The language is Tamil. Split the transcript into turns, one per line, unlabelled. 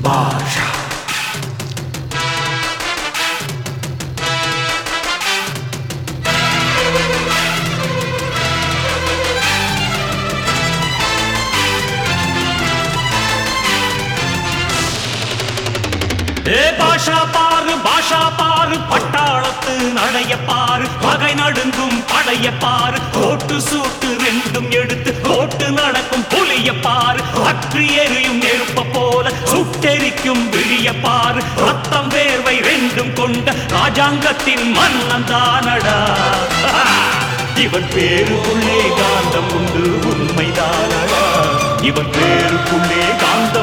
பாஷா பாஷா பாரு பட்டாளத்து நடைய பாரு பகை நடுங்கும் படைய பாரு கோட்டு சூட்டு ரெண்டும் எடுத்து கோட்டு நடக்கும் புலிய பாரு அற்றி எரியும் நெருப்ப போல சுட்டெரிக்கும் விழிய பாரு ரத்தம் வேர்வை ரெண்டும் கொண்ட ராஜாங்கத்தின் மன்னன் தானடா இவன் பேருக்குள்ளே காந்தம் உண்டு உண்மைதானடா இவன் பேருக்குள்ளே காந்தம்